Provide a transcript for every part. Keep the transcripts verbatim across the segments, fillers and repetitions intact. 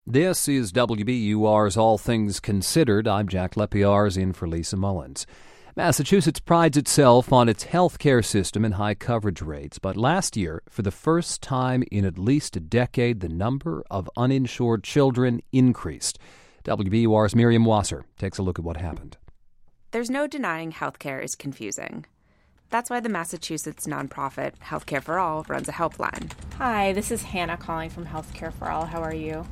This is W B U R's All Things Considered. I'm Jack Lepiarz in for Lisa Mullins. Massachusetts prides itself on its health care system and high coverage rates, but last year, for the first time in at least a decade, the number of uninsured children increased. W B U R's Miriam Wasser takes a look at what happened. There's no denying healthcare is confusing. That's why the Massachusetts nonprofit Healthcare for All runs a helpline. Hi, this is Hannah calling from Healthcare for All. How are you?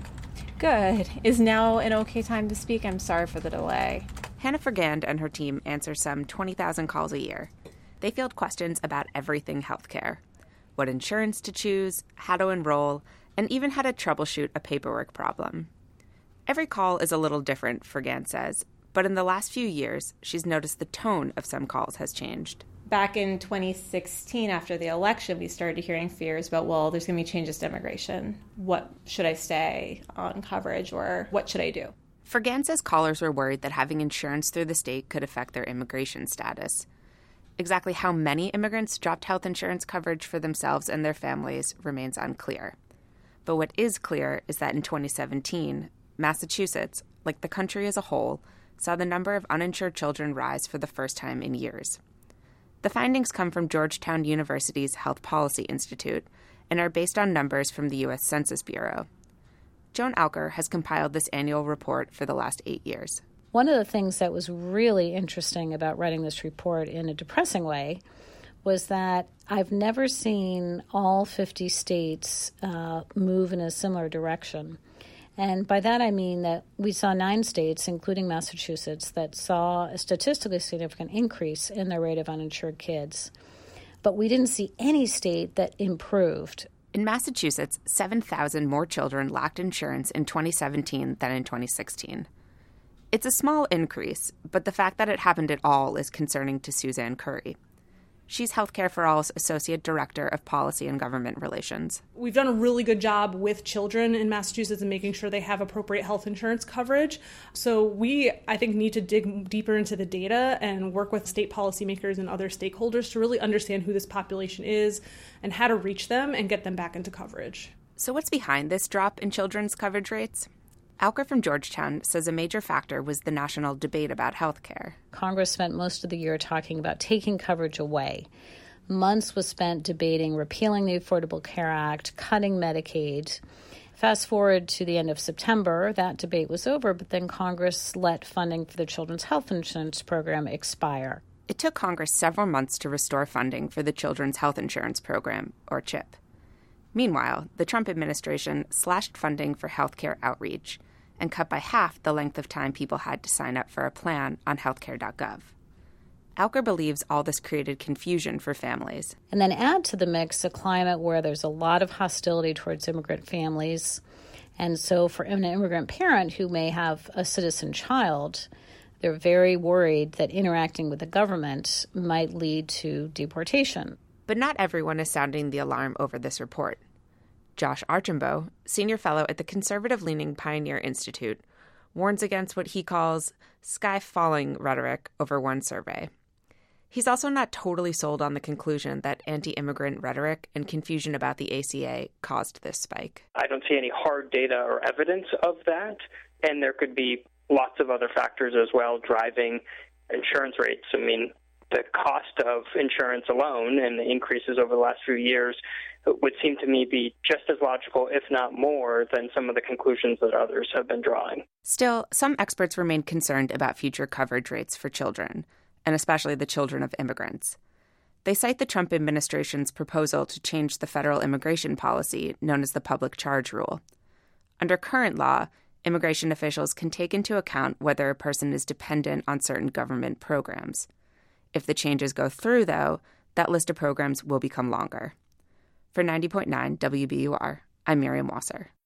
Good. Is now an okay time to speak? I'm sorry for the delay. Hannah Fergand and her team answer some twenty thousand calls a year. They field questions about everything healthcare: what insurance to choose, how to enroll, and even how to troubleshoot a paperwork problem. Every call is a little different, Fergand says, but in the last few years, she's noticed the tone of some calls has changed. Back in twenty sixteen, after the election, we started hearing fears about, well, there's going to be changes to immigration. What should I stay on coverage, or what should I do? Fergand says callers were worried that having insurance through the state could affect their immigration status. Exactly how many immigrants dropped health insurance coverage for themselves and their families remains unclear. But what is clear is that in twenty seventeen, Massachusetts, like the country as a whole, saw the number of uninsured children rise for the first time in years. The findings come from Georgetown University's Health Policy Institute and are based on numbers from the U S Census Bureau. Joan Alker has compiled this annual report for the last eight years. One of the things that was really interesting about writing this report in a depressing way was that I've never seen all fifty states uh, move in a similar direction. And by that I mean that we saw nine states, including Massachusetts, that saw a statistically significant increase in the rate of uninsured kids. But we didn't see any state that improved. In Massachusetts, seven thousand more children lacked insurance in twenty seventeen than in twenty sixteen. It's a small increase, but the fact that it happened at all is concerning to Suzanne Curry. She's Healthcare for All's Associate Director of Policy and Government Relations. We've done a really good job with children in Massachusetts in making sure they have appropriate health insurance coverage. So we, I think, need to dig deeper into the data and work with state policymakers and other stakeholders to really understand who this population is and how to reach them and get them back into coverage. So what's behind this drop in children's coverage rates? Alker from Georgetown says a major factor was the national debate about health care. Congress spent most of the year talking about taking coverage away. Months was spent debating repealing the Affordable Care Act, cutting Medicaid. Fast forward to the end of September, that debate was over, but then Congress let funding for the Children's Health Insurance Program expire. It took Congress several months to restore funding for the Children's Health Insurance Program, or CHIP. Meanwhile, the Trump administration slashed funding for healthcare outreach and cut by half the length of time people had to sign up for a plan on healthcare dot gov. Alker believes all this created confusion for families. And then add to the mix a climate where there's a lot of hostility towards immigrant families. And so for an immigrant parent who may have a citizen child, they're very worried that interacting with the government might lead to deportation. But not everyone is sounding the alarm over this report. Josh Archambault, senior fellow at the conservative-leaning Pioneer Institute, warns against what he calls sky-falling rhetoric over one survey. He's also not totally sold on the conclusion that anti-immigrant rhetoric and confusion about the A C A caused this spike. I don't see any hard data or evidence of that, and there could be lots of other factors as well driving insurance rates. I mean, the cost of insurance alone and the increases over the last few years would seem to me be just as logical, if not more, than some of the conclusions that others have been drawing. Still, some experts remain concerned about future coverage rates for children, and especially the children of immigrants. They cite the Trump administration's proposal to change the federal immigration policy known as the Public Charge Rule. Under current law, immigration officials can take into account whether a person is dependent on certain government programs. If the changes go through, though, that list of programs will become longer. For ninety point nine W B U R, I'm Miriam Wasser.